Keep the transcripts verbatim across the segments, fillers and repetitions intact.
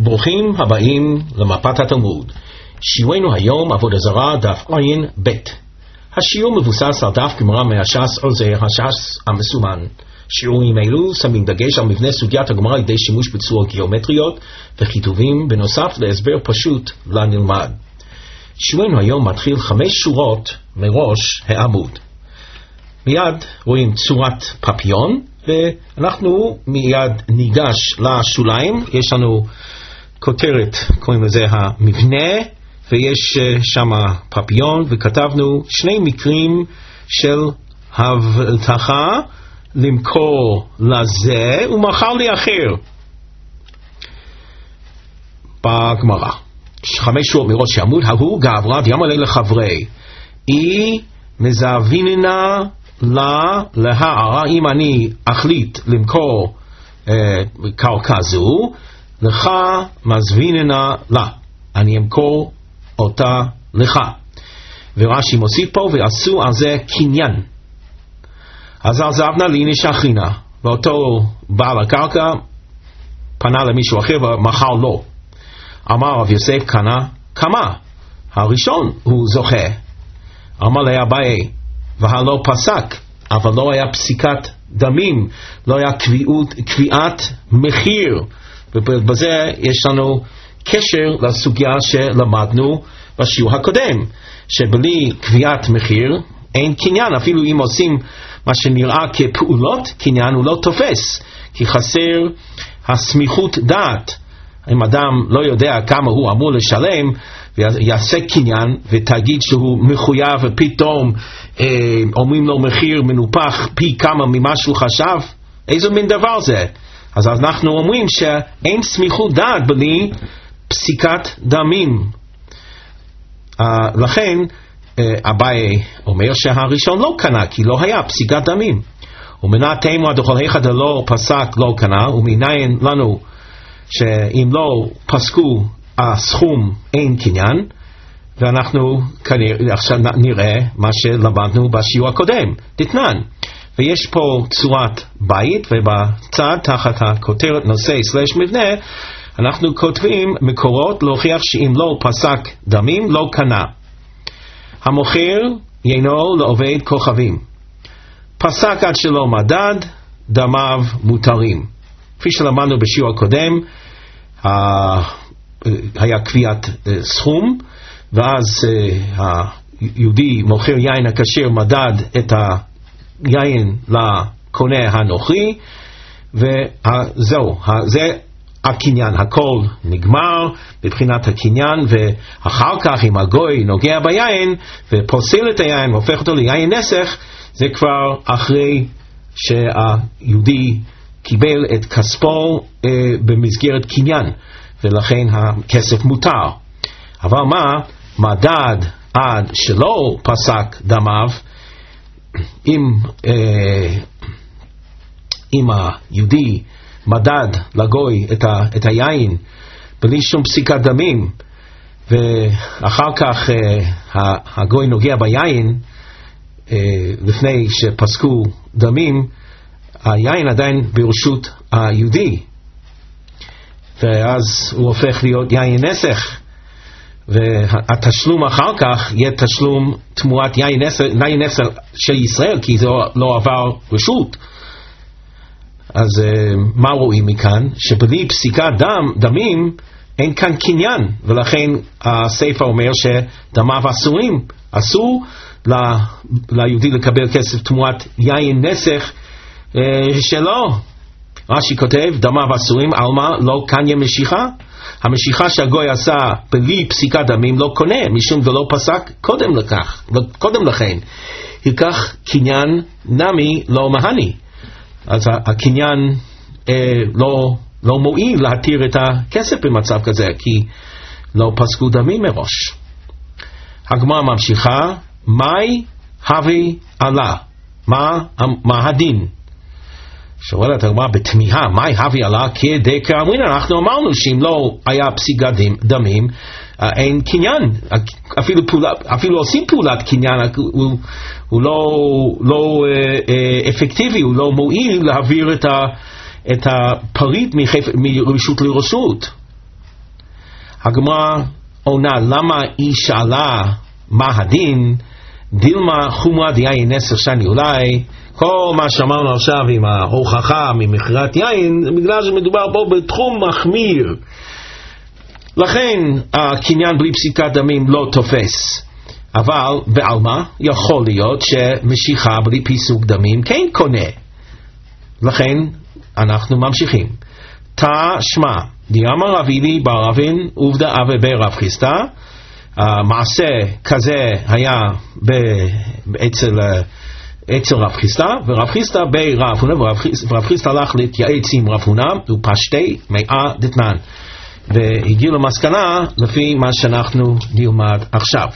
ברוכים הבאים למפת התלמוד. שיעורנו היום עבודה זרה דף עין ב'. השיעור מבוסס על דף גמרא מהש"ס עוזר הש"ס המסומן. שיעורים אלו שמים דגש על מבנה סוגיית הגמרא על ידי שימוש בצורות גיאומטריות וכיתובים בנוסף להסבר פשוט לנלמד. שיעורנו היום מתחיל חמש שורות מראש העמוד. מיד רואים צורת פפיון ואנחנו מיד ניגש לשוליים. יש לנו כותרת, קוראים לזה המבנה, ויש שם פפיון, וכתבנו שני מקרים של הבטחה למכור לזה ומכר לי אחר בגמרא. חמש שורות מראש העמוד. ההוא גברא דיאמר לחברי אי מזוויננה לה להערה, אם אני אחליט למכור אה, קרקע זו, לך מזוויננה לה, אני אמכור אותה לך. ורש"י מוסיף פה ועשו על זה קניין. אז עזבנה לי נשכינה, ואותו בעל הקרקע פנה למישהו אחר ומכר לו. אמר רב יוסף קנה כמה, הראשון הוא זוכה. אמר לה אביי והלא פסק, אבל לא היה פסיקת דמים, לא היה קביעות, קביעת מחיר. ובזה יש לנו קשר לסוגיה שלמדנו בשיעור הקודם, שבלי קביעת מחיר אין קניין. אפילו אם עושים מה שנראה כפעולות, קניין הוא לא תופס, כי חסר הסמיכות דעת. אם אדם לא יודע כמה הוא אמור לשלם ויעשה קניין ותגיד שהוא מחויב ופתאום אה, אומרים לו מחיר מנופח פי כמה ממה שהוא חשב, איזה מין דבר זה? אז אנחנו אומרים שאין סמיכות דעת בלי פסיקת דמים. uh, לכן uh, אביי אומר שהראשון לא קנה, כי לא היה פסיקת דמים. ומנה תימא דכל אחד לא פסק לא קנה, ומניין לנו שאם לא פסקו הסכום אין קניין. ואנחנו כנראה עכשיו נראה מה שלמדנו בשיעור הקודם, דתנן. ויש פה צורת בית, ובצד תחת הכותרת נושא סלש מבנה אנחנו כותבים מקורות להוכיח שאם לא פסק דמים לא קנה. המוכר יינו לעובד כוכבים, פסק עד שלא מדד, דמיו מותרים. כפי שלמדנו בשיעור הקודם, היה קביעת סכום, ואז היהודי מוכר יין הכשר מדד את ה יין לקונה הנוכרי, וזהו, זה הקניין. הכל נגמר בבחינת הקניין, ואחר כך אם הגוי נוגע ביין ופוסל את היין והופך אותו ליין נסך, זה כבר אחרי שהיהודי קיבל את כספו אה, במסגרת קניין, ולכן הכסף מותר. אבל מה, מדד עד שלא פסק דמיו, אם, אה, אם היהודי מדד לגוי את, ה, את היין בלי שום פסיקת דמים, ואחר כך אה, הגוי נוגע ביין אה, לפני שפסקו דמים, היין עדיין ברשות היהודי, ואז הוא הופך להיות יין נסך, והתשלום אחר כך יהיה תשלום תמורת יין נסך של ישראל, כי זה לא עבר רשות. אז מה רואים מכאן? שבלי פסיקת דם, דמים אין כאן קניין, ולכן הספר אומר שדמיו אסורים. אסור ליהודי לקבל כסף תמורת יין נסך שלו. רש"י כותב דמיו אסורים, עלמא לא קניה משיכה. המשיכה שהגוי עשה בלי פסיקת דמים לא קונה, משום דלא פסק קודם לכך, קודם לכן. ייקח קניין נמי לא מהני. אז הקניין אה, לא, לא מועיל להתיר את הכסף במצב כזה, כי לא פסקו דמים מראש. הגמרא ממשיכה, מאי הווי עלה, מה, מה הדין? שואלת הגמרא בתמיהה, מאי הווי עלה כדקה אמרינן? אנחנו אמרנו שאם לא היה פסיקת דמים, אין קניין. אפילו, פעולה, אפילו עושים פעולת קניין, הוא, הוא לא, לא אה, אפקטיבי, הוא לא מועיל להעביר את, ה, את הפריט מרשות לרשות. הגמרא עונה, למה היא שאלה מה הדין? דילמה חומרה דיין נסר שני, אולי כל מה שאמרנו עכשיו עם ההוכחה ממכירת יין, בגלל שמדובר פה בתחום מחמיר, לכן הקניין בלי פסיקת דמים לא תופס. אבל בעלמא יכול להיות שמשיכה בלי פיסוק דמים כן קונה, לכן אנחנו ממשיכים. תא שמע דיאמר רב הילי בר רבין עובדא אבי ברב חיסדא, מעשה כזה היה אצל אצל רב חיסדא, ורב חיסדא ברב הונא, ורב חיסדא הלך להתייעץ עם רב הונא ופשטי מאה דתנן, והגיע למסקנה לפי מה שאנחנו נלמד עכשיו.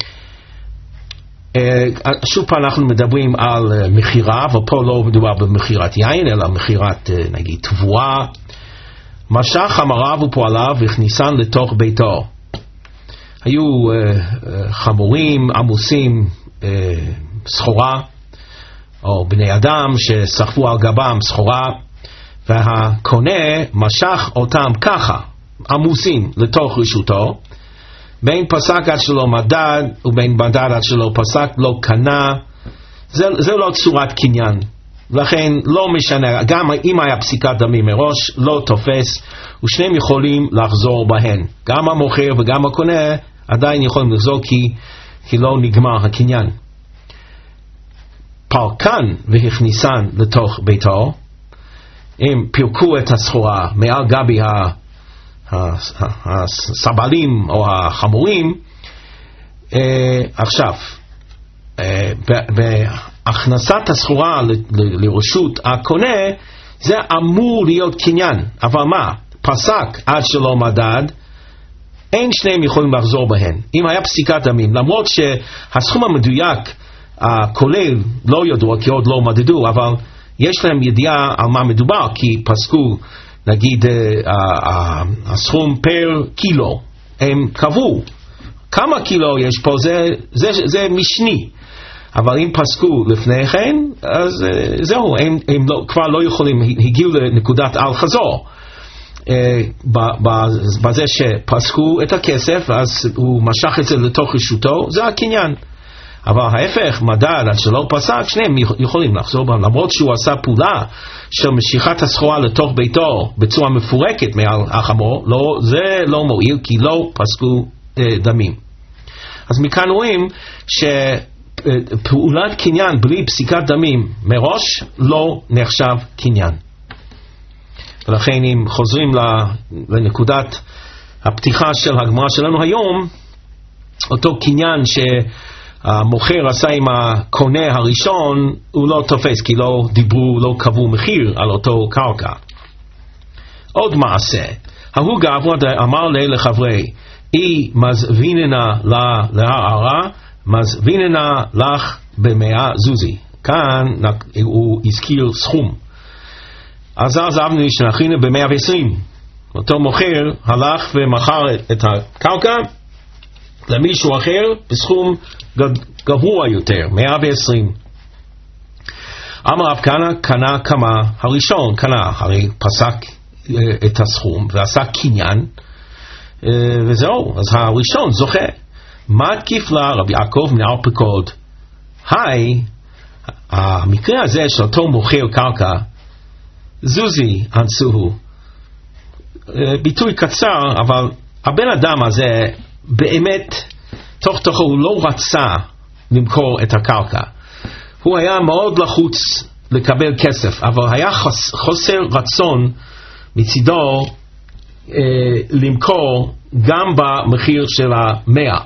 שוב פעם אנחנו מדברים על מחירה, ופה לא מדובר במחירת יין אלא מחירת נגיד תבואה. משך אמריו ופועליו והכניסן לתוך ביתו. היו uh, uh, חמורים עמוסים uh, סחורה, או בני אדם שסחבו על גבם סחורה, והקונה משך אותם ככה עמוסים לתוך רשותו, בין פסק עד שלא מדד ובין מדד עד שלא פסק לא קנה. זה, זה לא צורת קניין, לכן לא משנה, גם אם היה פסיקת דמים מראש לא תופס, ושניהם יכולים לחזור בהן, גם המוכר וגם הקונה עדיין יכולים לחזור, כי, כי לא נגמר הקניין. פרקן והכניסן לתוך ביתו, הם פירקו את הסחורה מעל גבי הסבלים או החמורים. אה, עכשיו אה, בהכנסת הסחורה לרשות הקונה זה אמור להיות קניין, אבל מה? פסק עד שלא מדד, אין שניהם יכולים לחזור בהן. אם היה פסיקת דמים, למרות שהסכום המדויק הכולל לא ידוע כי עוד לא מדדו, אבל יש להם ידיעה על מה מדובר, כי פסקו נגיד הסכום פר קילו, הם קבעו כמה קילו יש פה, זה, זה, זה משני. אבל אם פסקו לפני כן, אז זהו, הם, הם לא, כבר לא יכולים, הגיעו לנקודת אל חזור. בזה שפסקו את הכסף, אז הוא משך את זה לתוך רשותו, זה הקניין. אבל ההפך, מדד עד שלא פסק, שניהם יכולים לחזור בהם, למרות שהוא עשה פעולה של משיכת הסחורה לתוך ביתו בצורה מפורקת מעל החמור, לא, זה לא מועיל כי לא פסקו אה, דמים. אז מכאן רואים שפעולת קניין בלי פסיקת דמים מראש לא נחשב קניין. ולכן אם חוזרים לנקודת הפתיחה של הגמרא שלנו היום, אותו קניין שהמוכר עשה עם הקונה הראשון הוא לא תופס, כי לא דיברו, לא קבעו מחיר על אותו קרקע. עוד מעשה, ההוא גברא אמר לי לחברי, אי מזביננה להערה, מזביננה לך במאה זוזי. כאן הוא הזכיר סכום. אז אז אבני שנכינה ב-מאה ועשרים. אותו מוכר הלך ומכר את הקרקע למישהו אחר בסכום גבוה יותר, מאה ועשרים. אמר רב כהנא, קנה כמה הראשון, קנה, הרי פסק את הסכום ועשה קניין, וזהו, אז הראשון זוכה. מה תקיף לה רבי יעקב מנהר פקוד? היי, המקרה הזה של אותו מוכר קרקע, זוזי אנסוהו, ביטוי קצר, אבל הבן אדם הזה באמת תוך תוכו הוא לא רצה למכור את הקרקע, הוא היה מאוד לחוץ לקבל כסף, אבל היה חוסר רצון מצידו אה, למכור גם במחיר של המאה.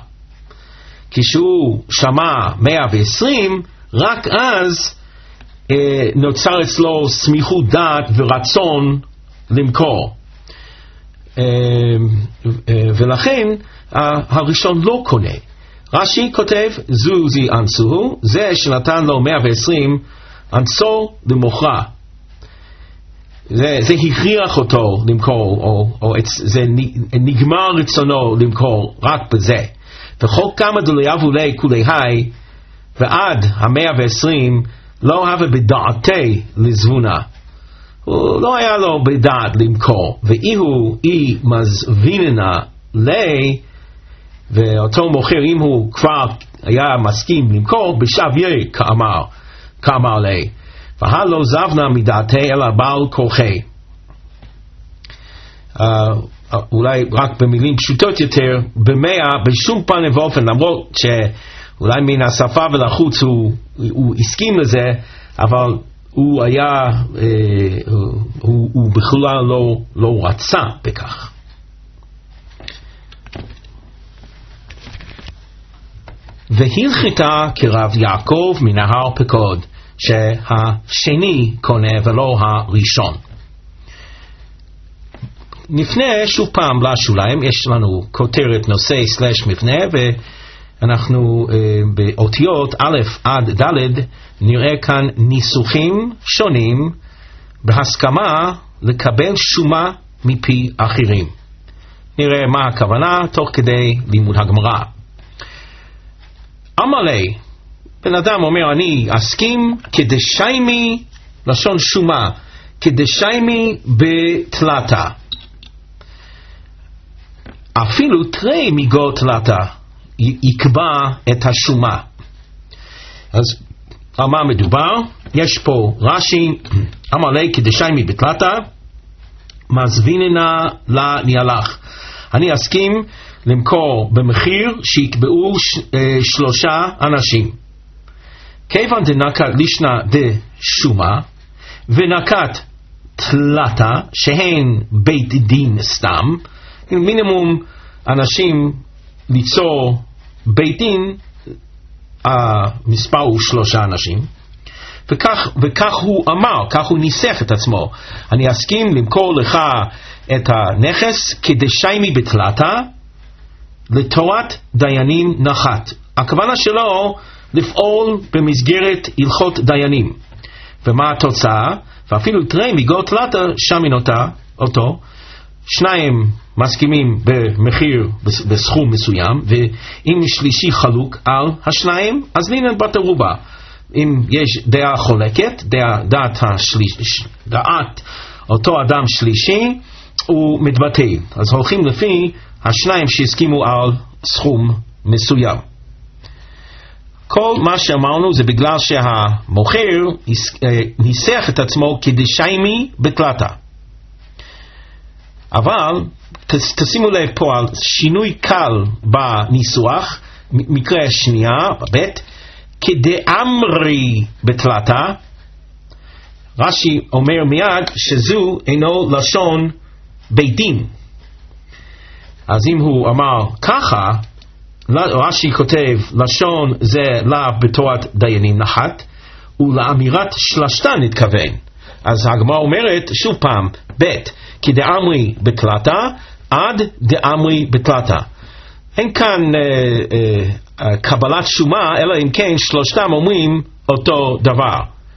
כשהוא שמע מאה ועשרים, רק אז אה, נוצר אצלו סמיכות דעת ורצון למכור, אה, אה, ולכן אה, הראשון לא קונה. רש"י כותב זוזי אנסוהו, זה שנתן לו מאה ועשרים אנסו למוכרה, זה, זה הכריח אותו למכור, או, או זה נגמר רצונו למכור רק בזה. וכל כמה דולייבו לי כולי היי, ועד המאה ועשרים לא הווה בדעתי לזבונה, הוא לא היה לו בדעת למכור. ואיהו אי מזביננה לי, ואותו מוכר, אם הוא כבר היה מסכים למכור, בשוויה כאמר, כאמר לי, והלא זבנה מדעתי אלא בעל כורחי. Uh, אולי רק במילים פשוטות יותר, במאה בשום פנים ואופן, למרות שאולי מן השפה ולחוץ הוא, הוא הסכים לזה, אבל הוא היה, uh, הוא, הוא בכלל לא, לא רצה בכך. והלכתה כרב יעקב מנהר פקוד, שהשני קונה ולא הראשון. נפנה שוב פעם לשוליים, יש לנו כותרת נושא סלש מבנה, ואנחנו uh, באותיות א' עד ד' נראה כאן ניסוחים שונים בהסכמה לקבל שומה מפי אחרים. נראה מה הכוונה תוך כדי לימוד הגמרא. אמר לי, בן אדם אומר, אני אסכים כדשיימי, לשון שומה, כדשיימי בתלתה. אפילו תרי מגו תלתה יקבע את השומה. אז על מה מדובר? יש פה רש"י, אמר לי כדשיימי בתלתה, מזביננה לניהלך. אני אסכים למכור במחיר שיקבעו ש, אה, שלושה אנשים. כיוון דנקת לישנה דשומה ונקת תלתה שהן בית דין סתם, מינימום אנשים ליצור בית דין, המספר הוא שלושה אנשים, וכך, וכך הוא אמר, כך הוא ניסח את עצמו, אני אסכים למכור לך את הנכס כדשיימי בתלתה לתורת דיינים נחת. הכוונה שלו לפעול במסגרת הלכות דיינים. ומה התוצאה? ואפילו תרי מגו תלתה שמין אותה, אותו, שניים מסכימים במחיר בסכום מסוים, ואם שלישי חלוק על השניים, אז לינן בת ערובה. אם יש דעה חולקת, דעה, דעת, השליש, דעת אותו אדם שלישי, הוא מתבטא. אז הולכים לפי השניים שהסכימו על סכום מסוים. כל מה שאמרנו זה בגלל שהמוכר ניסח את עצמו כדשיימי בתלתה. אבל תשימו לב פה על שינוי קל בניסוח, מקרה שנייה, בבית, כדאמרי בתלתה. רש"י אומר מיד שזו אינו לשון בית דין. אז אם הוא אמר ככה, רש"י כותב לשון זה לאו בתורת דיינים נחת, ולאמירת שלשתה נתכוון. אז הגמרא אומרת שוב פעם, בית, כי דאמרי בתלתה עד דאמרי בתלתה. אין כאן אה, אה, קבלת שומה, אלא אם כן שלושתם אומרים אותו דבר.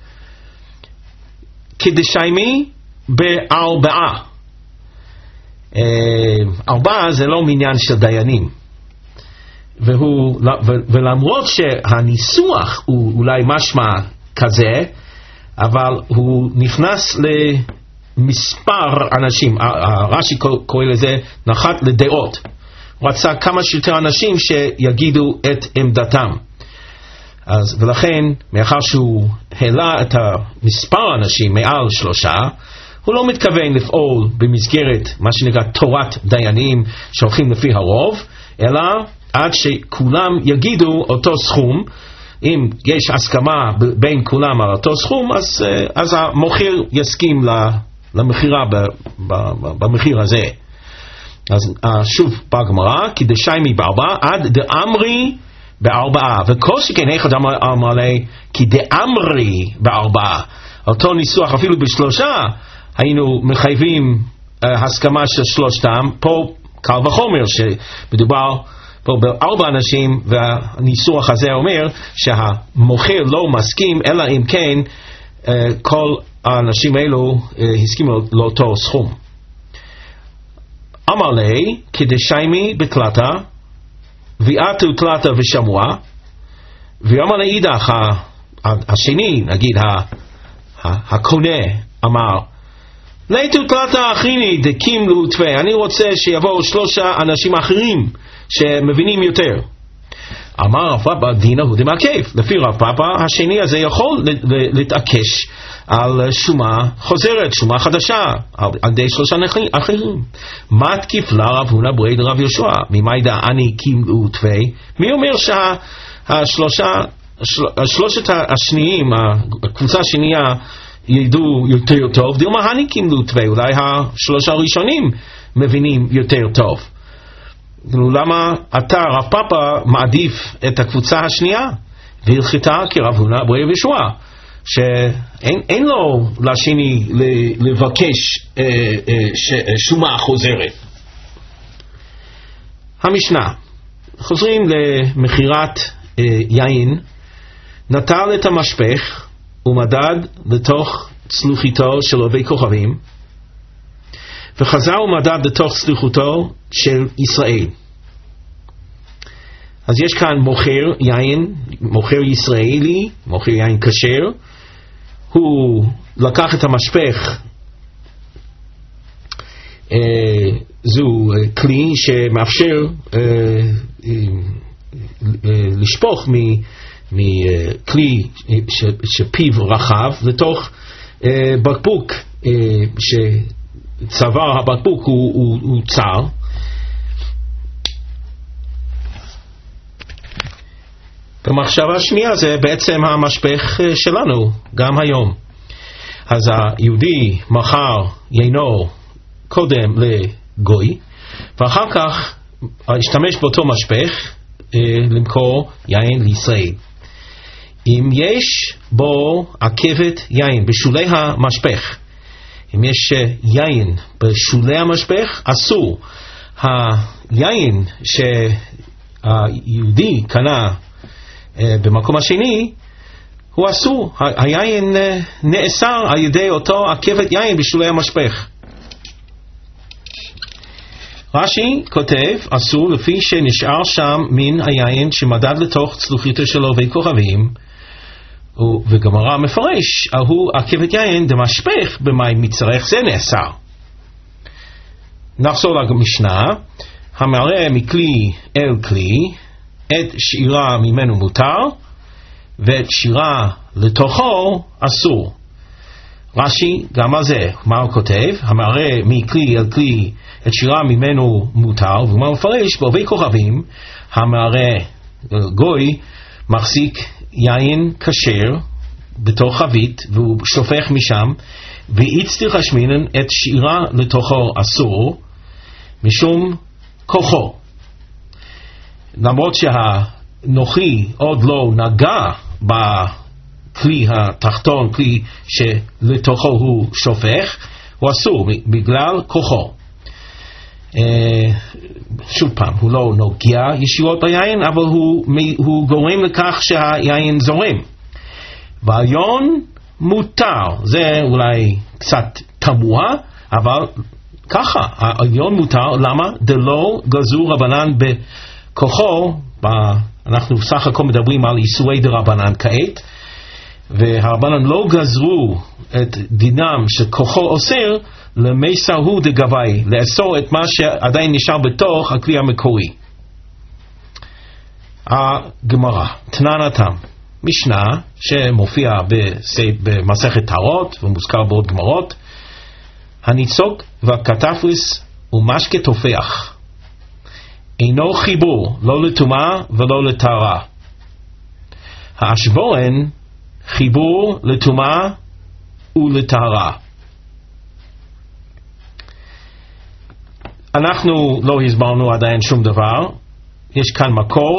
כדשיימי בארבעה. אה, ארבעה זה לא מניין של דיינים. והוא, ו, ולמרות שהניסוח הוא אולי משמע כזה, אבל הוא נכנס למספר אנשים. הרש"י קורא לזה נחת לדעות. הוא רצה כמה שיותר אנשים שיגידו את עמדתם. אז ולכן, מאחר שהוא העלה את המספר האנשים מעל שלושה, הוא לא מתכוון לפעול במסגרת מה שנקרא תורת דיינים שהולכים לפי הרוב, אלא עד שכולם יגידו אותו סכום. אם יש הסכמה בין כולם על אותו סכום, אז, אז המוכר יסכים למחירה במחיר הזה. אז שוב בגמרא, כי דשיימי בארבעה עד דאמרי בארבעה, וכל שכן אחד אמר לי כי דאמרי בארבעה. אותו ניסוח אפילו בשלושה היינו מחייבים uh, הסכמה של שלושתם. פה קל וחומר שמדובר פה בארבע אנשים, והניסוח הזה אומר שהמוכר לא מסכים אלא אם כן uh, כל האנשים האלו uh, הסכימו לאותו סכום. אמר לי כדשיימי בתלתה ויעתו תלתה ושמוע, ואמר לי אידך השני, נגיד הקונה, אמר ליתו תלתה אחיני דקימלו תווה, אני רוצה שיבואו שלושה אנשים אחרים שמבינים יותר. אמר רב פאפא דינא הוא דמעכב, לפי רב פאפא השני הזה יכול להתעקש על שומה חוזרת, שומה חדשה, על ידי שלושה אחרים. מה תקיף לה רב הונא ברי דרב יהושע, ממאי דעני קימלו תווה? מי אומר שהשלושה שלושת השניים, הקבוצה השנייה ידעו יותר טוב? דילמה הני קימלו תווה, אולי השלושה הראשונים מבינים יותר טוב. למה אתה רב פאפא מעדיף את הקבוצה השנייה והלכתה כרב הונא ברי יהושע, שאין לו לשני לבקש אה, אה, ש, שומה חוזרת? המשנה, חוזרים למכירת אה, יין. נטל את המשפך ומדד לתוך צלוחיתו של עובי כוכבים, וחזר ומדד לתוך צלוחותו של ישראל. אז יש כאן מוכר יין, מוכר ישראלי, מוכר יין כשר. הוא לקח את המשפך, אה, זו כלי שמאפשר אה, אה, אה, לשפוך מ... מכלי ש, שפיו רחב לתוך אה, בקבוק אה, שצוואר הבקבוק הוא, הוא, הוא צר. במחשבה השנייה זה בעצם המשפך שלנו גם היום. אז היהודי מכר יינו קודם לגוי, ואחר כך השתמש באותו משפך אה, למכור יין לישראל. אם יש בו עקבת יין בשולי המשפך, אם יש יין בשולי המשפך, אסור. היין שהיהודי קנה במקום השני הוא אסור. היין נאסר על ידי אותו עקבת יין בשולי המשפך. רש"י כותב אסור לפי שנשאר שם מן היין שמדד לתוך צלוחיתו של עובי כוכבים, וגמרא מפרש ההוא עקבת יין דמשפך במים מצרך, זה נאסר. נחזור למשנה. המערה מכלי אל כלי, את שירה ממנו מותר ואת שירה לתוכו אסור. רש"י גם על זה, מה הוא כותב? המערה מכלי אל כלי, את שירה ממנו מותר, ומה הוא מפרש? בעובי כוכבים המערה גוי מחזיק יין כשר בתוך חבית והוא שופך משם, ואיצטריך השמינן את שירה לתוכו אסור משום כוחו. למרות שהנוכי עוד לא נגע בכלי התחתון, כלי שלתוכו הוא שופך, הוא אסור בגלל כוחו. שוב פעם, הוא לא נוגע ישירות ביין, אבל הוא, הוא גורם לכך שהיין זורם. והיון מותר, זה אולי קצת תמוה, אבל ככה, היון מותר. למה? דלא גזרו רבנן בכוחו, אנחנו סך הכל מדברים על איסורי דרבנן כעת, והרבנן לא גזרו את דינם שכוחו אוסר למסר הוא דגבי, לאסור את מה שעדיין נשאר בתוך הכלי המקורי. הגמרא, תננתם, משנה שמופיע במסכת טהרות ומוזכר בעוד גמרות, הניצוק והקטפריס ומשקה תופח אינו חיבור לא לטומאה ולא לטהרה. האשבורן חיבור לטומאה ולטהרה. אנחנו לא הסברנו עדיין שום דבר. יש כאן מקור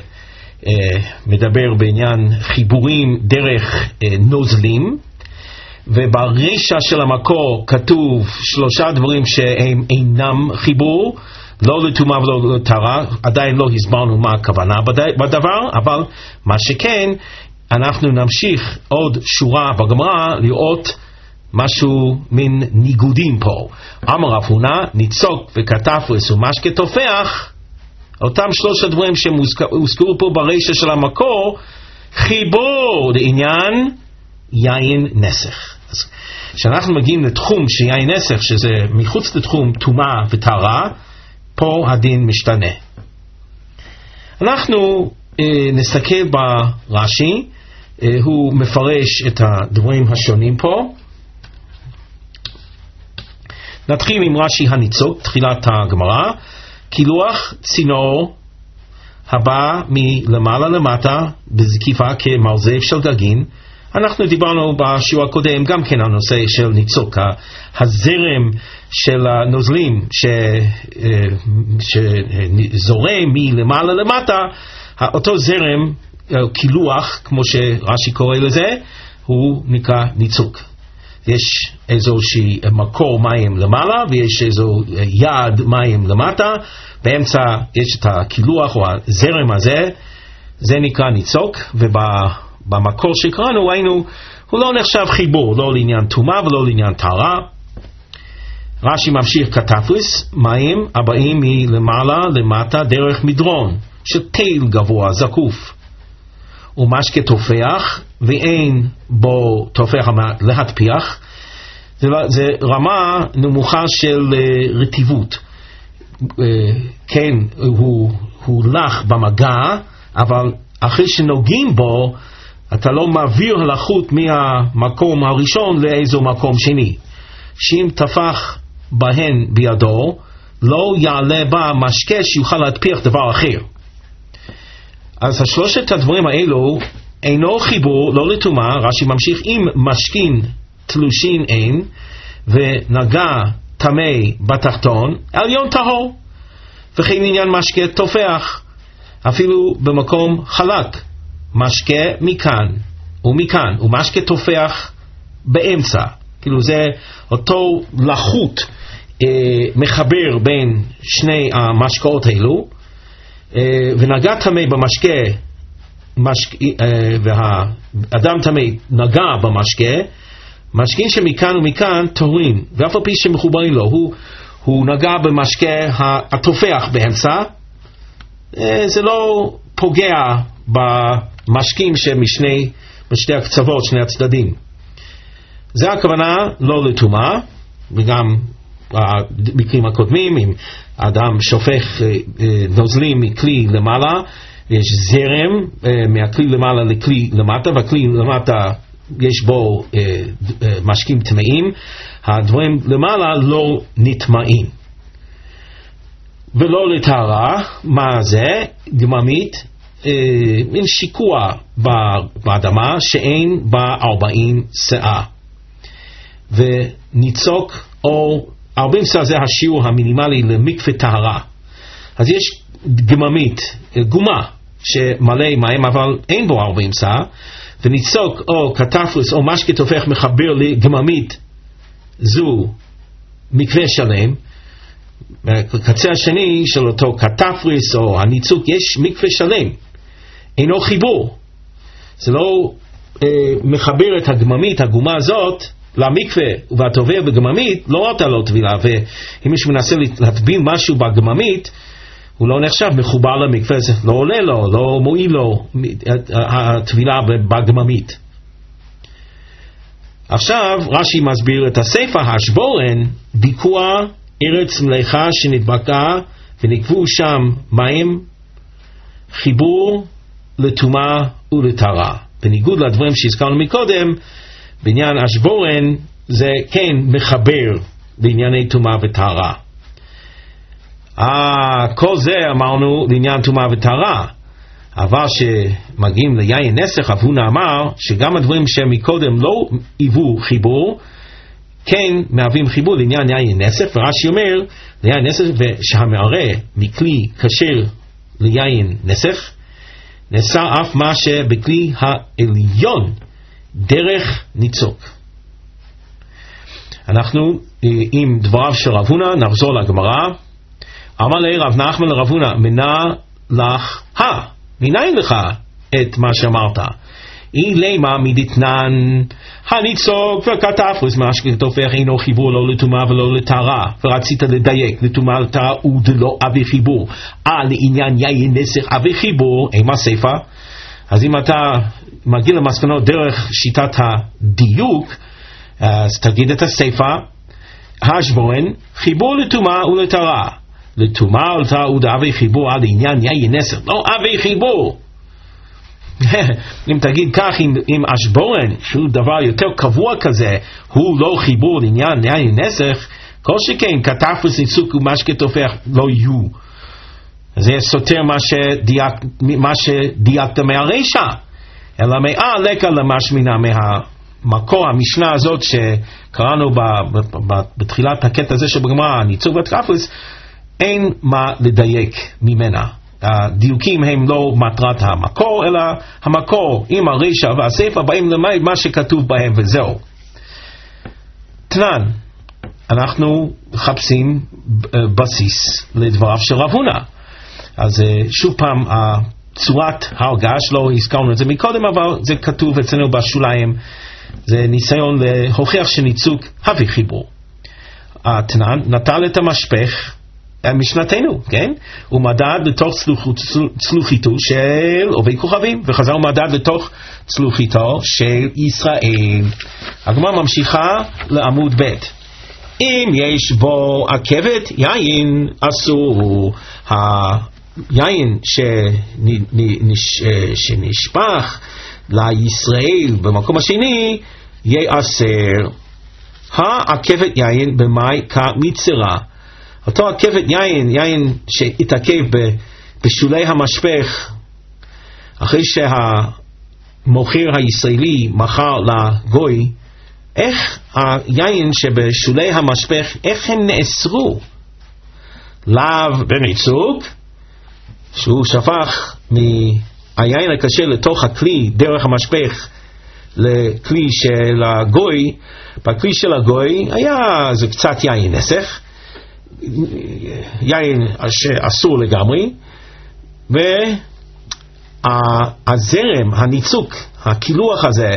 שמדבר בעניין חיבורים דרך נוזלים, וברשע של המקור כתוב שלושה דברים שהם אינם חיבור, לא לטומאה ולא לטהרה. עדיין לא הסברנו מה הכוונה בדבר, אבל מה שכן, אנחנו נמשיך עוד שורה בגמרא לראות משהו מן ניגודים פה. אמר רב הונא, ניצוק וקטפריס ומשקה תופח, אותם שלושה דברים שהוזכרו פה ברשע של המקור, חיבור לעניין יין נסך. אז כשאנחנו מגיעים לתחום שיין נסך, שזה מחוץ לתחום טומאה וטהרה, פה הדין משתנה. אנחנו אה, נסתכל ברש"י, אה, הוא מפרש את הדברים השונים פה. נתחיל עם רש"י הניצוק, תחילת הגמרא. קילוח צינור הבא מלמעלה למטה בזקיפה כמרזב של דגין. אנחנו דיברנו בשיעור הקודם גם כן על נושא של ניצוק, הזרם של הנוזלים ש, שזורם מלמעלה למטה, אותו זרם, קילוח כמו שרש"י קורא לזה, הוא נקרא ניצוק. יש איזושהי מקור מים למעלה ויש איזו יעד מים למטה, באמצע יש את הקילוח או הזרם הזה, זה נקרא ניצוק. ובמקור שקראנו ראינו, הוא לא נחשב חיבור, לא לעניין טומאה ולא לעניין טהרה. רש"י ממשיך, קטפריס, מים הבאים מלמעלה למטה דרך מדרון של תל גבוה זקוף, ומשקה תופח ואין בו תופח להתפיח. זה, זה רמה נמוכה של uh, רטיבות. uh, כן, הוא, הוא לח במגע, אבל אחרי שנוגעים בו אתה לא מעביר הלחות מהמקום הראשון לאיזו מקום שני. שאם תפח בהן בידו לא יעלה בה משקה שיוכל להתפיח דבר אחר. אז השלושת הדברים האלו אינו חיבור, לא לטומאה. רש"י ממשיך, אם משכין תלושין אין ונגע טמא בתחתון, עליון טהור. וכן עניין משקה תופח אפילו במקום חלק, משקה מכאן ומכאן, ומשקה תופח באמצע. כאילו זה אותו לחות אה, מחבר בין שני המשקאות האלו. ונגע טמא במשקה, משק, והאדם טמא נגע במשקה, משקין שמכאן ומכאן טהורים, ואף על פי שמחוברים לו, הוא, הוא נגע במשקה התופח באמצע, זה לא פוגע במשקים שמשני, משני הקצוות, שני הצדדים. זה הכוונה לא לטומאה, וגם המקרים הקודמים, אם האדם שופך נוזלים מכלי למעלה, יש זרם מהכלי למעלה לכלי למטה, והכלי למטה יש בו משקים טמאים, הדברים למעלה לא נטמאים. ולא לטהרה, מה זה? גממית, מין שיקוע באדמה שאין בה ארבעים שאה. וניצוק או ארבעים שאה זה השיעור המינימלי למקווה טהרה. אז יש גממית, גומה, שמלא מים אבל אין בו ארבעים שאה, וניצוק או קטפריס או משקה תופח מחבר לגממית זו מקווה שלם. בקצה השני של אותו קטפריס או הניצוק יש מקווה שלם, אינו חיבור. זה לא אה, מחבר את הגממית, הגומה הזאת, למקווה, והטובע בגממית לא ראתה לו טבילה, ואם מישהו מנסה להטביל משהו בגממית הוא לא נחשב מחובר למקווה, זה לא עולה לו, לא מועיל לו הטבילה בגממית. עכשיו רש"י מסביר את הספר, השבורן ביקוע ארץ מלאכה שנדבקה ונקבו שם מים, חיבור לטומאה ולטהרה. בניגוד לדברים שהזכרנו מקודם, בעניין השבורן זה כן מחבר בענייני טומאה וטהרה. אה, כל זה אמרנו לעניין טומאה וטהרה, אבל שמגיעים ליין נסך, אבונה אמר שגם הדברים שמקודם לא היוו חיבור כן מהווים חיבור לעניין יין נסך, ורש"י אומר ליין נסך ושהמערה מכלי כשר ליין נסך נעשה אף מה שבכלי העליון דרך ניצוק. אנחנו עם דבריו של רב הונא נחזור לגמרא. אמר לי רב נחמן לרב הונא, מנה לך הא, מניין לך את מה שאמרת? אי לימה מדתנן הניצוק וקטפריס, משקה תופח אינו חיבור לא לטומאה ולא לטהרה, ורצית לדייק לטומאה ולטהרה ודלא אבי חיבור, אה לעניין יין נסך אבי חיבור, אימה ספר. אז אם אתה מגיע למסקנות דרך שיטת הדיוק, אז תגיד את הסיפה, השבוען, חיבור לטומאה ולטהרה. לטומאה ולטהרה ודאבי חיבור על עניין יין נסך, לא אבי חיבור. אם תגיד כך עם, עם אשבורן, שהוא דבר יותר קבוע כזה, הוא לא חיבור לעניין יין נסך, כל שכן כתפוס ניצוק ומשקה תופח לא יהיו. זה סותר מה, שדיוק, מה שדייקת מהרשע, אלא מה לקה למשמינה מהמקור המשנה הזאת שקראנו ב, ב, ב, בתחילת הקטע הזה שבגמרא ניצוק וכתפוס, אין מה לדייק ממנה. הדיוקים הם לא מטרת המקור, אלא המקור עם הרשע והספר באים למד מה שכתוב בהם וזהו. תנן, אנחנו מחפשים בסיס לדבריו של רב הונא. אז שוב פעם, צורת ההרגש, לא הזכרנו את זה מקודם, אבל זה כתוב אצלנו בשוליים, זה ניסיון להוכיח שניצוק הביא חיבור. התנן נטל את המשפך משנתנו, כן? הוא מדד לתוך צלוחיתו של עובי כוכבים, וחזר ומדד לתוך צלוחיתו של ישראל. הגמרא ממשיכה לעמוד ב'. אם יש בו עקבת יין אסור, היין שנשפך לישראל במקום השני יאסר. העקבת יין במאי כמצרה, אותו עקבת יין, יין שהתעכב בשולי המשפך אחרי שהמוכר הישראלי מכר לגוי, איך היין שבשולי המשפך, איך הם נאסרו? לאו בניצוק, שהוא שפך מהיין הקשה לתוך הכלי דרך המשפך לכלי של הגוי. בכלי של הגוי היה זה קצת יין נסך, יין שאסור לגמרי, והזרם, הניצוק, הקילוח הזה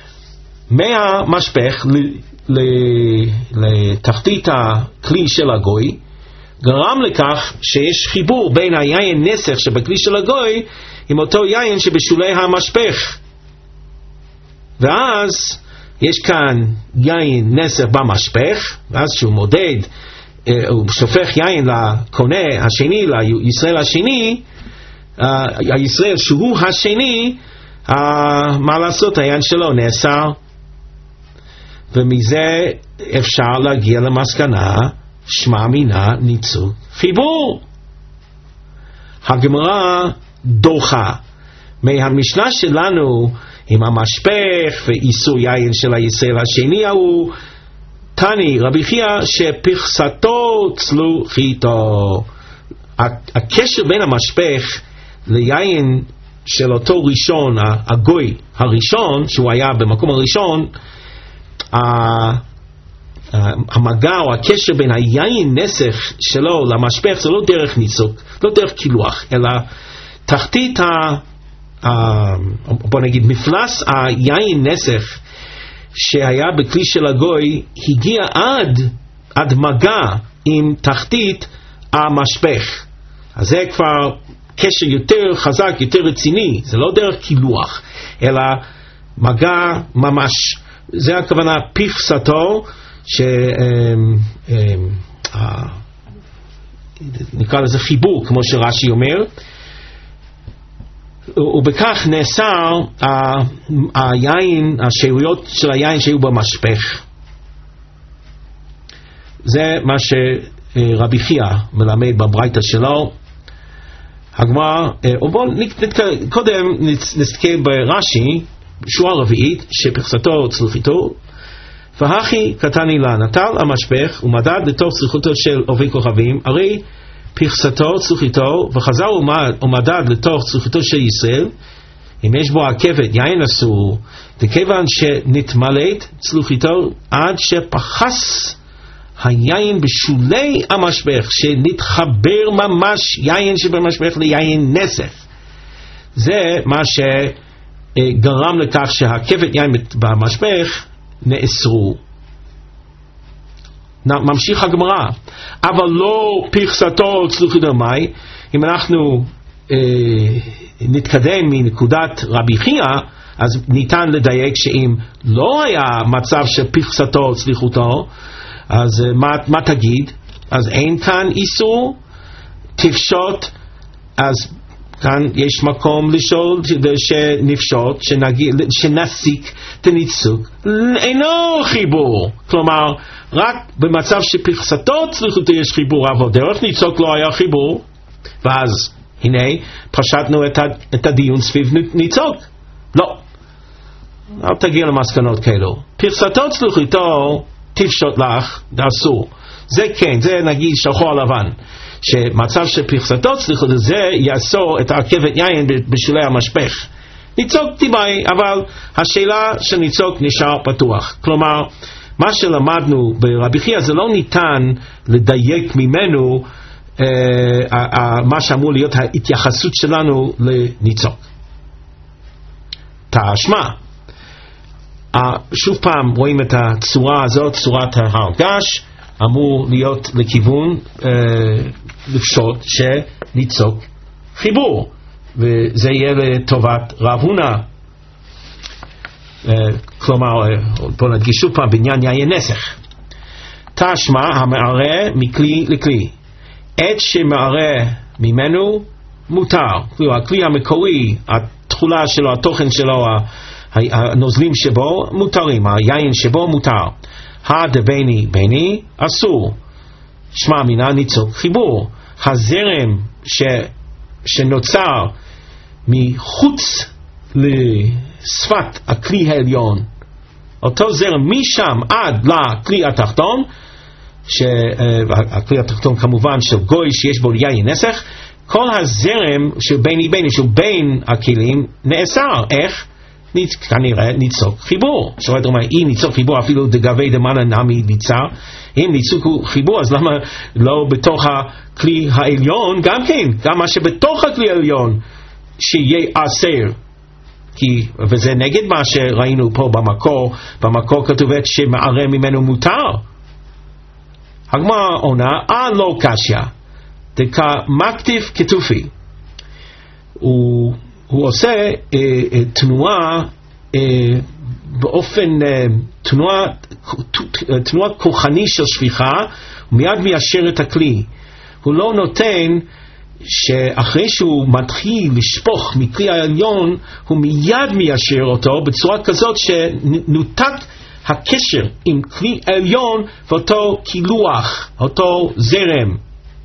מהמשפך לתחתית הכלי של הגוי גרם לכך שיש חיבור בין היין נסך שבכלי של הגוי עם אותו יין שבשולי המשפך, ואז יש כאן יין נסך במשפך, ואז שהוא מודד, הוא שופך יין לקונה השני, לישראל השני, הישראל שהוא השני, מה לעשות, היין שלו נאסר. ומזה אפשר להגיע למסקנה שמע מינה ניצוק חיבור. הגמרא דוחה מהמשנה שלנו עם המשפך ואיסור יין של הישראל השני ההוא, תני רבי חייא שפרסתו צלוחיתו. הקשר בין המשפך ליין של אותו ראשון, הגוי הראשון שהוא היה במקום הראשון, המגע או הקשר בין היין נסך שלו למשפך זה לא דרך ניצוק, לא דרך קילוח, אלא תחתית ה, בוא נגיד מפלס היין נסך שהיה בכלי של הגוי הגיע עד עד מגע עם תחתית המשפך. אז זה כבר קשר יותר חזק, יותר רציני, זה לא דרך קילוח אלא מגע ממש. זה הכוונה פרסתו, שנקרא לזה חיבור כמו שרש"י אומר, ובכך נאסר היין, השאריות של היין שהיו במשפך. זה מה שרבי חייא מלמד בברייתא שלו. הגמרא, קודם נסתכל ברש"י שורה רביעית שפרסתו צלוחיתו, והכי קטני לה נטל המשפך ומדד לתוך צלוחתו של עובי כוכבים, הרי פרסתו צלוחיתו, וחזר ומדד לתוך צלוחתו של ישראל, אם יש בו עקבת יין אסור, וכיוון שנתמלאת צלוחיתו עד שפחס היין בשולי המשפך, שנתחבר ממש יין שבמשפך ליין נסך. זה מה ש גרם לכך שהעקבת יין במשפך נאסרו. ממשיך הגמרא, אבל לא פרסתו צלוחיתו מאי. אם אנחנו אה, נתקדם מנקודת רבי חייא, אז ניתן לדייק שאם לא היה מצב של פרסתו צליחותו, אז מה, מה תגיד? אז אין כאן איסור, תפשוט, אז כאן יש מקום לשאול שנפשוט, שנגיד, שנסיק את הניצוק, אינו חיבור. כלומר, רק במצב שפרסתו צליחותו יש חיבור, אבל דרך ניצוק לא היה חיבור, ואז הנה פשטנו את, את הדיון סביב ניצוק. לא, אל תגיע למסקנות כאלו. פרסתו צליחותו תפשוט לך, זה אסור. זה כן, זה נגיד שחור לבן, שמצב שפרסתו צליחותו זה יאסור את עקבת יין בשולי המשפך. ניצוק טיבאי, אבל השאלה של ניצוק נשאר פתוח. כלומר, מה שלמדנו ברבי חייא זה לא ניתן לדייק ממנו אה, אה, מה שאמור להיות ההתייחסות שלנו לניצוק. תשמע, אה, שוב פעם רואים את הצורה הזאת, צורת ההרגש, אמור להיות לכיוון אה, לפשוט שניצוק חיבור, וזה יהיה לטובת רב הונא. אה, כלומר, אה, בוא נדגיש שוב פעם בעניין יין נסך. תשמע המערה מכלי לכלי, עת שמערה ממנו מותר. כלומר, הכלי המקורי, התכולה שלו, התוכן שלו, הנוזלים שבו מותרים, היין שבו מותר. הדבני בני אסור. שמע מינה ניצוק חיבור. הזרם ש, שנוצר מחוץ לשפת הכלי העליון, אותו זרם משם עד לכלי התחתון, שהכלי התחתון כמובן של גוי שיש בו יין נסך, כל הזרם של ביני בני שהוא בין הכלים נאסר. איך? כנראה ניצוק חיבור. שואלת אומר, אם ניצוק חיבור אפילו דגבי דמנה נמי ניצר, אם ניצוק חיבור אז למה לא בתוך הכלי העליון גם כן, גם מה שבתוך הכלי העליון שיהיה אסר, כי וזה נגד מה שראינו פה במקור. במקור כתובת שמערה ממנו מותר. הגמרא עונה, אה לא קשיא דקה מקטיב כתופי. הוא הוא עושה אה, אה, תנועה אה, באופן אה, תנועה, תנועה כוחני של שפיכה, ומיד מיישר את הכלי. הוא לא נותן שאחרי שהוא מתחיל לשפוך מכלי העליון הוא מיד מיישר אותו בצורה כזאת שנותק הקשר עם כלי העליון ואותו קילוח, אותו זרם.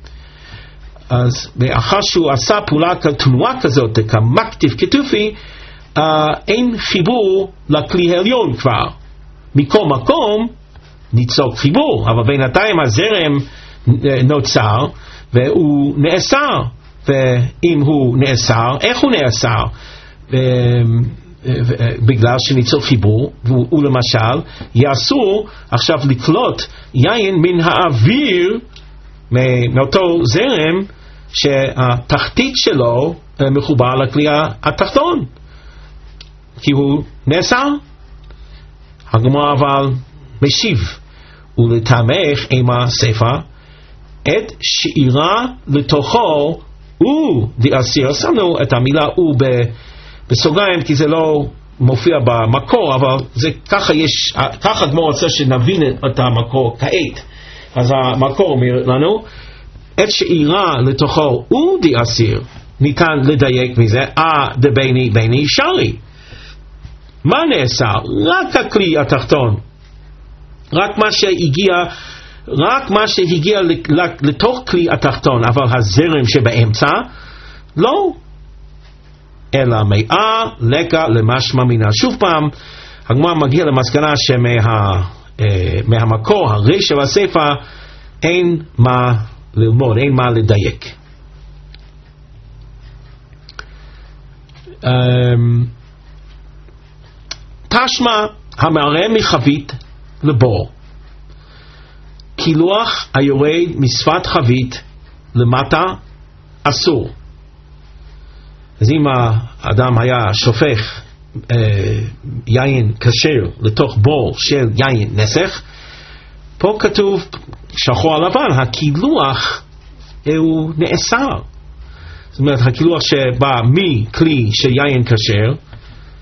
אז מאחר שהוא עשה פעולה תנועה כזאת כמקטיב כתופי, אה, אין חיבור לכלי העליון כבר. מכל מקום ניצוק חיבור, אבל בינתיים הזרם נוצר והוא נאסר. ואם הוא נאסר, איך הוא נאסר? בגלל שניצוק חיבור, והוא למשל יאסור עכשיו לקלוט יין מן האוויר מאותו זרם שהתחתית שלו מחובר לכלי התחתון, כי הוא נאסר. הגמרא אבל משיב, ולתמך אימה ספר את שאירה לתוכו הוא דאסיר. שמנו את המילה הוא בסוגריים כי זה לא מופיע במקור, אבל זה ככה יש, ככה הגמרא רוצה שנבין את המקור כעת. אז המקור אומר לנו את שאירה לתוכו הוא דאסיר, ניתן לדייק מזה אה דביני ביני שרי. מה נאסר? רק הכלי התחתון, רק מה שהגיע רק מה שהגיע לתוך כלי התחתון, אבל הזרם שבאמצע לא. אלא מאה לקה למשמע מינה. שוב פעם הגמרא מגיע למסקנה שמה אה, מהמקור הרשע והספר אין מה ללמוד, אין מה לדייק. אה, תשמע המערה מחבית לבור, קילוח היורד משפת חבית למטה אסור. אז אם האדם היה שופך אה, יין כשר לתוך בור של יין נסך, פה כתוב שחור על לבן, הקילוח הוא נאסר. זאת אומרת, הקילוח שבא מכלי של יין כשר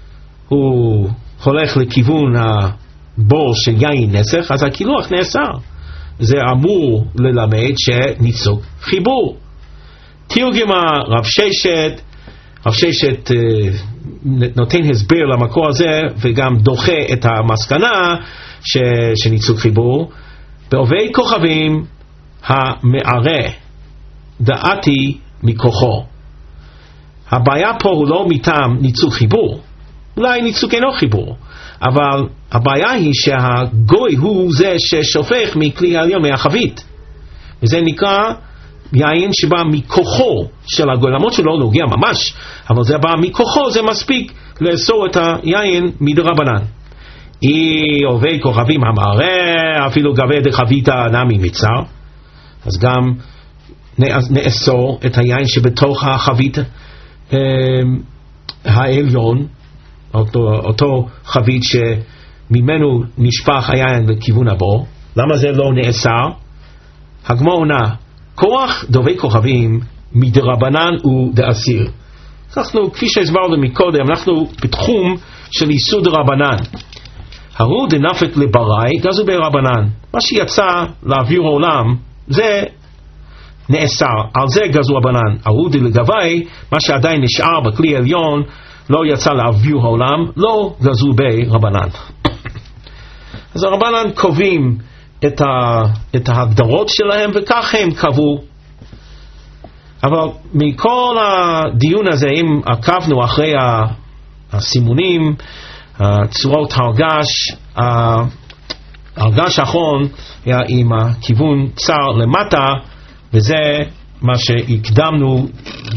הוא הולך לכיוון הבור של יין נסך, אז הקילוח נאסר. זה אמור ללמד שניצוק חיבור. תרגמה רב ששת, רב ששת אה, נותן הסבר למקור הזה וגם דוחה את המסקנה ש, שניצוק חיבור. בעובי כוכבים המערה דעתי מכוחו. הבעיה פה הוא לא מטעם ניצוק חיבור, אולי ניצוק אינו חיבור, אבל הבעיה היא שהגוי הוא זה ששופך מכלי העליון מהחבית, וזה נקרא יין שבא מכוחו של הגוי, למרות שלא נוגע ממש, אבל זה בא מכוחו, זה מספיק לאסור את היין מדרבנן. אי עובי כוכבים המערה אפילו גבי דחביתה נמי מצר, אז גם נאסור את היין שבתוך החבית אה, העליון, אותו, אותו חבית שממנו נשפך היין לכיוון הבור. למה זה לא נאסר? הגמרא עונה, כוח דובי כוכבים מדרבנן ודאסיר. אנחנו, כפי שהסברנו מקודם, אנחנו בתחום של איסור דרבנן. הרו דנפק לבראי גזו ברבנן. מה שיצא לאוויר העולם זה נאסר, על זה גזו רבנן. הרו דלגבי, מה שעדיין נשאר בכלי עליון לא יצא לאוויר העולם, לא גזו ברבנן. אז הרבנן קובעים את, ה, את ההגדרות שלהם, וכך הם קבעו. אבל מכל הדיון הזה, אם עקבנו אחרי הסימונים, צורות הרגש, הרגש האחרון היה עם הכיוון צר למטה, וזה מה שהקדמנו,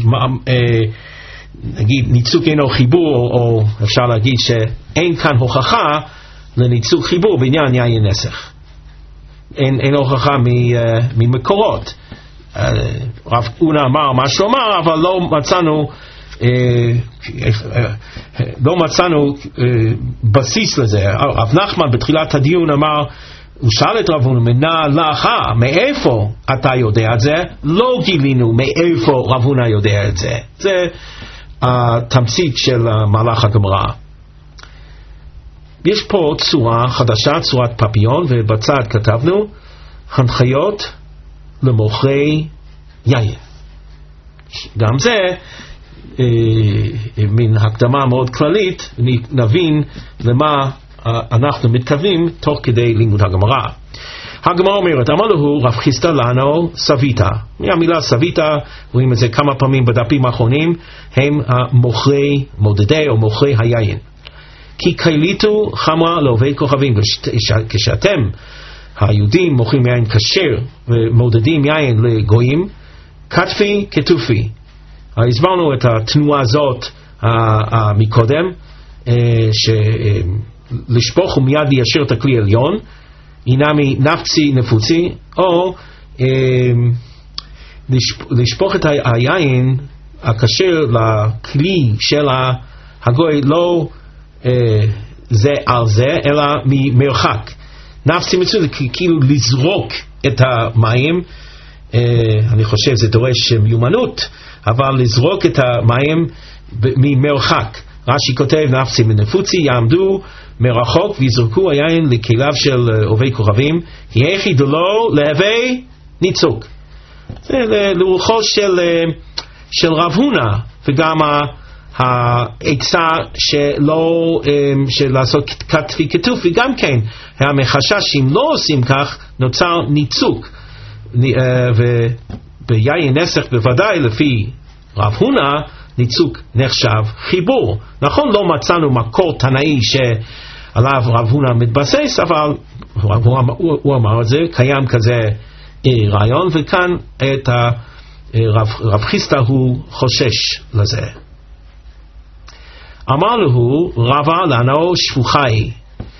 נגיד ניצוק אינו חיבור, או אפשר להגיד שאין כאן הוכחה לניצוק חיבור בעניין יין נסך. אין, אין הוכחה ממקורות. רב אונה אמר מה שהוא אמר, אבל לא מצאנו לא מצאנו בסיס לזה. רב נחמן בתחילת הדיון אמר, הוא שאל את רב הונא מנה לך, מאיפה אתה יודע את זה? לא גילינו מאיפה רב הונא יודע את זה. זה התמצית של מהלך הגמרא. יש פה צורה חדשה, צורת פפיון, ובצד כתבנו הנחיות למוכרי יין. גם זה אה, מן הקדמה מאוד כללית, נבין למה אה, אנחנו מתכוונים תוך כדי לימוד הגמרא. הגמרא אומרת, אמר לו רב חיסדא לנו סביתא. מהמילה סביתא, רואים את זה כמה פעמים בדפים האחרונים, הם המוכרי מודדי או מוכרי היין. כי קייליתו חמרה לעובי כוכבים. כשאתם היהודים מוכרים יין כשר ומודדים יין לגויים, כתפי כתופי. הסברנו את התנועה הזאת מקודם, שלשפוך ומיד ליישר את הכלי עליון, אינמי נפצי נפוצי, או לשפוך את היין הכשר לכלי של הגוי לא זה על זה, אלא ממרחק. נפצי מצוי, כאילו לזרוק את המים. אני חושב זה דורש מיומנות, אבל לזרוק את המים ממרחק. רש"י כותב, נפצי מנפוצי, יעמדו מרחוק ויזרקו היין לכליו של עובי כוכבים, כי היכי דלו להווי ניצוק. זה לרוחו של, של רב הונא, וגם העצה שלא, של לעשות כתפי כתופי, גם כן, המחשש שאם לא עושים כך, נוצר ניצוק. וביין נסך בוודאי לפי רב הונא, ניצוק נחשב חיבור. נכון, לא מצאנו מקור תנאי שעליו רב הונא מתבסס, אבל הוא, הוא אמר את זה, קיים כזה רעיון, וכאן את הרב, רב חיסדא הוא חושש לזה. אמר לו רבא לנו שפוחי.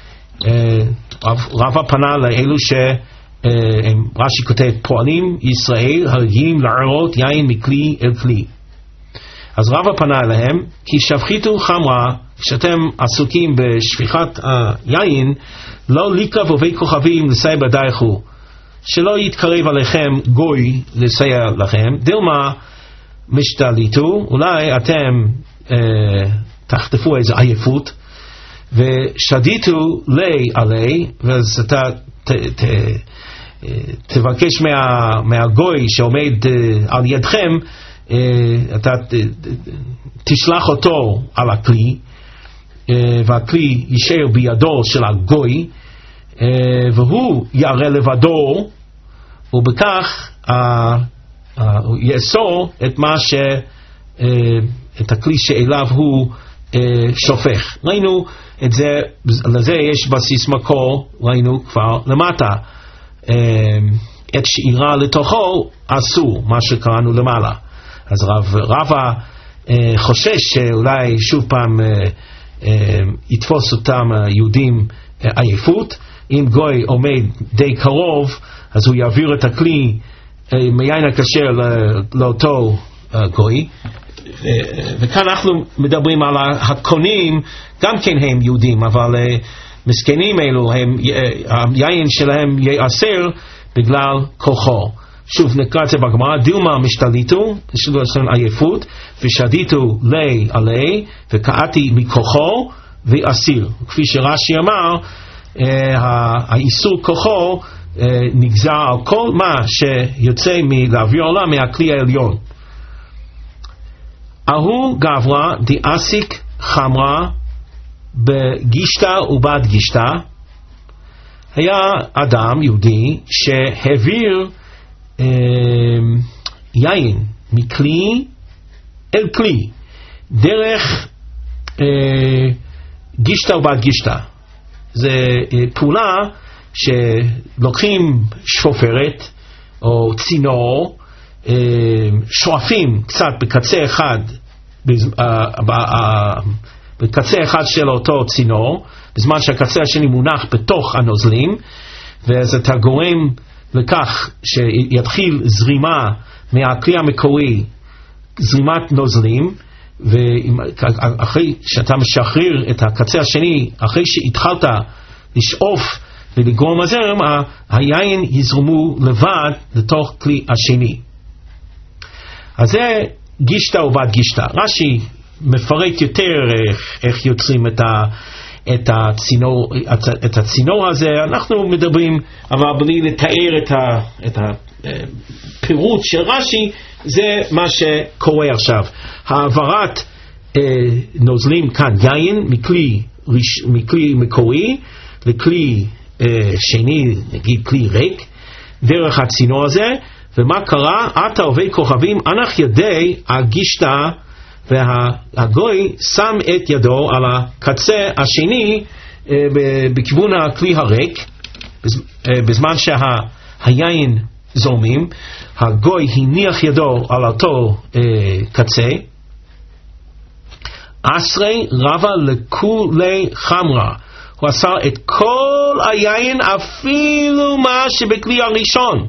רבא פנה לאלו ש רש"י כותב פועלים ישראל הרגילים לערות יין מכלי אל כלי. אז רבא פנה אליהם, כי שפכיתו חמרה, כשאתם עסוקים בשפיכת היין, לא לקרב עובי כוכבים לסייע בדייכו, שלא יתקרב עליכם גוי לסייע לכם. דילמה משתליתו, אולי אתם אה, תחטפו איזו עייפות, ושדיתו לי עלי, ואז אתה ת, ת, תבקש מה, מהגוי שעומד על ידכם, אתה תשלח אותו על הכלי, והכלי יישאר בידו של הגוי, והוא יראה לבדו, ובכך הוא יאסור את מה ש... את הכלי שאליו הוא שופך. ראינו את זה, לזה יש בסיס מקור, ראינו כבר למטה. את שאירה לתוכו אסור, מה שקראנו למעלה. אז רב, רבא חושש שאולי שוב פעם יתפוס אותם יהודים עייפות. אם גוי עומד די קרוב, אז הוא יעביר את הכלי מיין הכשר לאותו גוי. וכאן אנחנו מדברים על הקונים, גם כן הם יהודים, אבל מסכנים אלו, הם, היין שלהם יאסר בגלל כוחו. שוב נקרא את זה בגמרא, דילמה משתליתו, יש לנו עייפות, ושדיתו לי עלי, וקעתי מכוחו ואסיר. כפי שרש"י אמר, האיסור כוחו נגזר על כל מה שיוצא מלהעביר עולם מהכלי העליון. אהו גברא דאסיק חמרה בגישתא ובהדגישתא. היה אדם יהודי שהעביר אה, יין מכלי אל כלי דרך אה, גישתא ובהדגישתא. זה אה, פעולה שלוקחים שופרת או צינור, שואפים קצת בקצה אחד, בקצה אחד של אותו צינור, בזמן שהקצה השני מונח בתוך הנוזלים, ואז אתה גורם לכך שיתחיל זרימה מהכלי המקורי, זרימת נוזלים, ואחרי שאתה משחרר את הקצה השני, אחרי שהתחלת לשאוף ולגרום הזרם, היין יזרמו לבד לתוך כלי השני. אז זה גישתא ובהדגישתא. רש"י מפרט יותר איך, איך יוצרים את, ה, את, הצינור, את, את הצינור הזה. אנחנו מדברים, אבל בלי לתאר את, ה, את הפירוט של רש"י, זה מה שקורה עכשיו. העברת אה, נוזלים כאן יין מכלי, מכלי מקורי לכלי אה, שני, נגיד כלי ריק, דרך הצינור הזה. ומה קרה? עתה עובי כוכבים, אנח ידי הגישתא, והגוי שם את ידו על הקצה השני אה, בכיוון הכלי הריק, בזמן שהיין זורמים, הגוי הניח ידו על אותו אה, קצה. עשרי רבא לכולי חמרה, הוא עשה את כל היין אפילו מה שבכלי הראשון.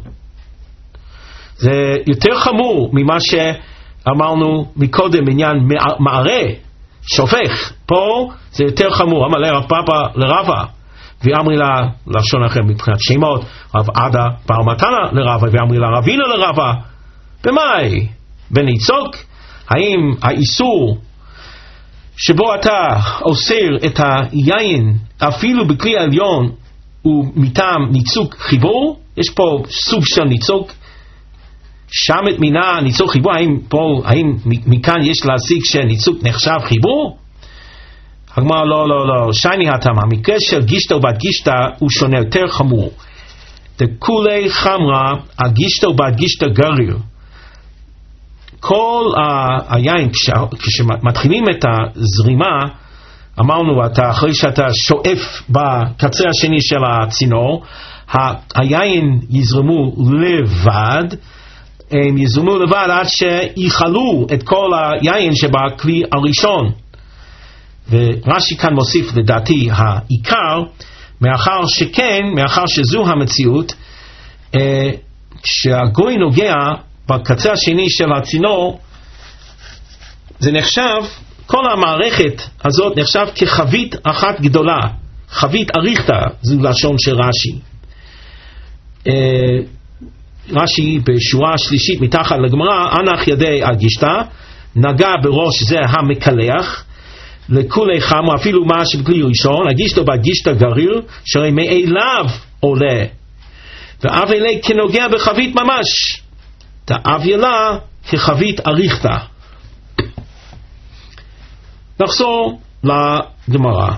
זה יותר חמור ממה שאמרנו מקודם, עניין מערה, שופך. פה זה יותר חמור. אמר לרב פאפא לרבא, ואמרי לה, לשון אחר מבחינת שמות, רב עדה בר מתנה לרבא, ואמרי לה רבינה לרבא. במאי? בניצוק? האם האיסור שבו אתה אוסר את היין אפילו בכלי העליון הוא מטעם ניצוק חיבור? יש פה סוג של ניצוק, שם את מינה ניצוק חיבור. האם פה, האם מכאן יש להסיק שניצוק נחשב חיבור? הגמרא לא, לא, לא, שייני התאמה, המקרה של גישתא ובהדגישתא הוא שונה, יותר חמור. דכולי חמרה, הגישתא ובהדגישתא גריר. כל ה- היין, כש, כשמתחילים את הזרימה, אמרנו, אתה, אחרי שאתה שואף בקצה השני של הצינור, ה- היין יזרמו לבד, הם יזרמו לבד עד שיחלו את כל היין שבכלי הראשון. ורש"י כאן מוסיף לדעתי העיקר, מאחר שכן, מאחר שזו המציאות, כשהגוי נוגע בקצה השני של הצינור, זה נחשב, כל המערכת הזאת נחשב כחבית אחת גדולה, חבית אריכתא, זו לשון של רש"י. רש"י בשורה השלישית מתחת לגמרא, אנח ידי הגישתא, נגע בראש זה המקלח, לכולי חמו אפילו מה שבכלי ראשון, הגישתו בהגישתא גריר, שהרי מאליו עולה, ואב אלי כנוגע בחבית ממש, תאב ילה כחבית אריכתא. נחזור לגמרא.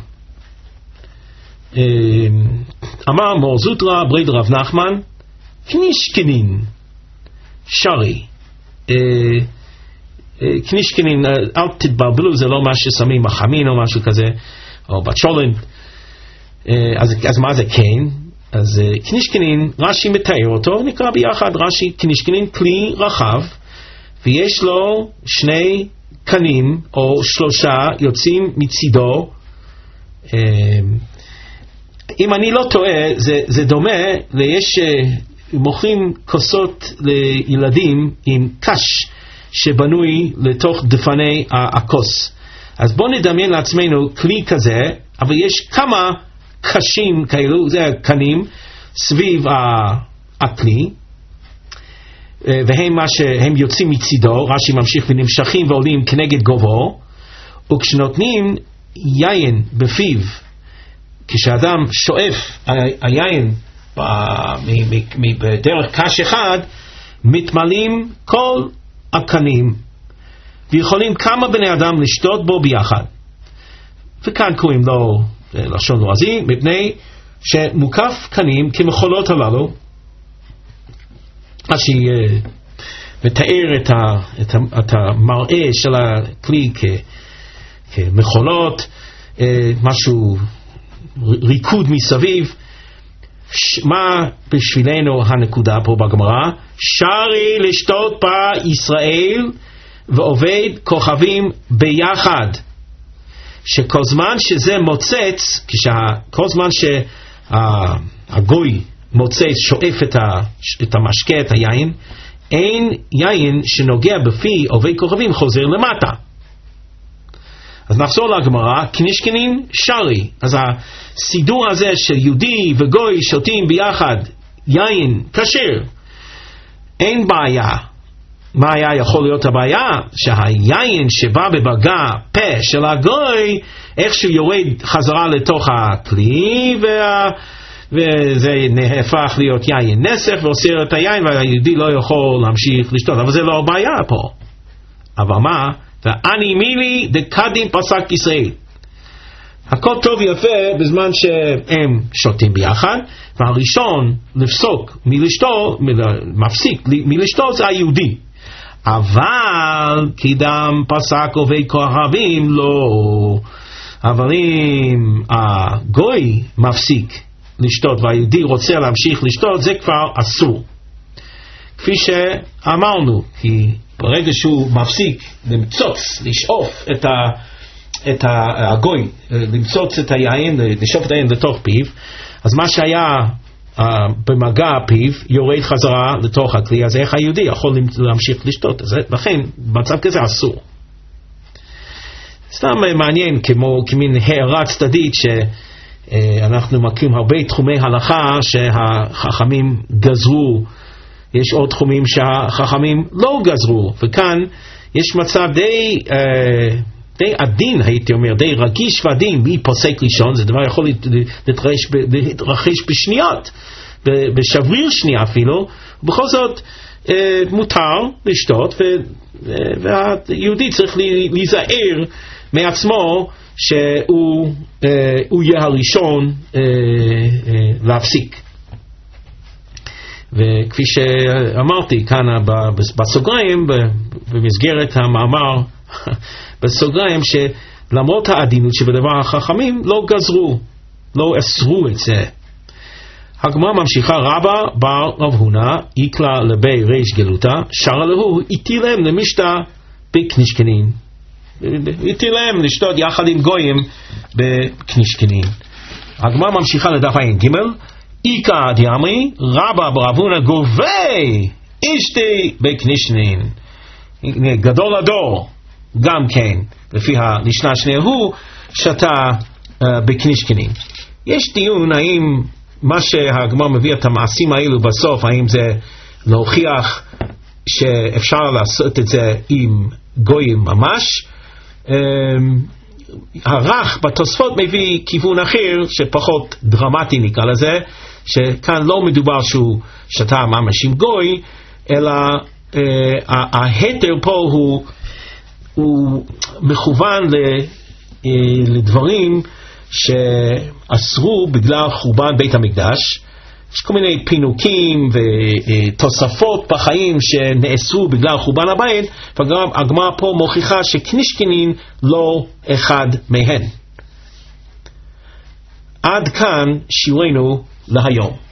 אמר מור זוטרא ברד רב נחמן, קנישקנין שרי. קנישקנין, אל תתבלבלו, זה לא מה ששמים מחמין או משהו כזה, או בצ'ולן. אז, אז מה זה כן? אז קנישקנין, רש"י מתאר אותו, נקרא ביחד רש"י, קנישקנין כלי רחב, ויש לו שני קנים או שלושה יוצאים מצידו. אם אני לא טועה, זה, זה דומה ליש מוכרים כוסות לילדים עם קש שבנוי לתוך דפני הכוס. אז בואו נדמיין לעצמנו כלי כזה, אבל יש כמה קשים כאלו, זה הקנים סביב הכלי, והם מה שהם יוצאים מצידו, רש"י ממשיך ונמשכים ועולים כנגד גובהו, וכשנותנים יין בפיו, כשאדם שואף היין בדרך קש אחד, מתמלאים כל הקנים, ויכולים כמה בני אדם לשתות בו ביחד. וכאן קוראים לו לשון לועזי, מפני שמוקף קנים כמחולות הללו. רש"י מתאר את, ה, את, ה, את המראה של הכלי כ, כמחולות, משהו ריקוד מסביב. מה בשבילנו הנקודה פה בגמרא? שרי לשתות בה ישראל ועובד כוכבים ביחד, שכל זמן שזה מוצץ, כל זמן שהגוי מוצץ שואף את, ה, את המשקה, את היין, אין יין שנוגע בפי עובד כוכבים חוזר למטה. אז נחזור לגמרא, קנישקנין שרי. אז הסידור הזה של יהודי וגוי שותים ביחד יין כשר, אין בעיה. מה היה יכול להיות הבעיה? שהיין שבא בבגע פה של הגוי איכשהו יורד חזרה לתוך הכלי, וה... וזה נהפך להיות יין נסך ואוסר את היין, והיהודי לא יכול להמשיך לשתות. אבל זה לא הבעיה פה. אבל מה? ואני מילי דקדים פסק ישראל. הכל טוב יפה בזמן שהם שותים ביחד, והראשון לפסוק מלשתות, מפסיק מלשתות זה היהודי. אבל קדם פסק עובד כוכבים לא. אבל אם הגוי מפסיק לשתות והיהודי רוצה להמשיך לשתות, זה כבר אסור. כפי שאמרנו, כי ברגע שהוא מפסיק למצוץ, לשאוף את, ה, את הגוי, למצוץ את היין, לשאוף את היין לתוך פיו, אז מה שהיה uh, במגע פיו יורד חזרה לתוך הכלי, אז איך היהודי יכול להמשיך לשתות? אז לכן במצב כזה אסור. סתם מעניין, כמו כמין הערה צדדית, שאנחנו מכירים הרבה תחומי הלכה שהחכמים גזרו, יש עוד תחומים שהחכמים לא גזרו, וכאן יש מצב די, אה, די עדין, הייתי אומר, די רגיש ועדין, מי פוסק ראשון, זה דבר יכול להתרחש, להתרחש בשניות, בשבריר שנייה אפילו, ובכל זאת אה, מותר לשתות, ו, והיהודי צריך להיזהר מעצמו, שהוא אה, הוא יהיה הראשון אה, אה, להפסיק. וכפי שאמרתי כאן בסוגריים, במסגרת המאמר בסוגריים, שלמרות העדינות שבדבר החכמים לא גזרו, לא אסרו את זה. הגמרא ממשיכה, רבא בר רב הונא איקלה לבי ריש גלותה, שרה להו איתילם למשתה בקנישקנין. איתילם לשתות יחד עם גויים בקנישקנין. הגמרא ממשיכה לדף עין ג' איקה דיאמרי רבא ברב הונא גובי אשתי בקנישקנין. גדול הדור גם כן לפי המשנה השנייה הוא שתה uh, בקנישקנין. יש דיון האם מה שהגמרא מביא את המעשים האלו בסוף, האם זה להוכיח שאפשר לעשות את זה עם גויים ממש. הרח בתוספות מביא כיוון אחר שפחות דרמטי נקרא לזה, שכאן לא מדובר שהוא שתה ממש עם גוי, אלא uh, ההתר פה הוא, הוא מכוון ל, uh, לדברים שאסרו בגלל חורבן בית המקדש. יש כל מיני פינוקים ותוספות בחיים שנאסרו בגלל חורבן הבית, והגמרא פה מוכיחה שקנישקנין לא אחד מהן. עד כאן שיעורנו להיום.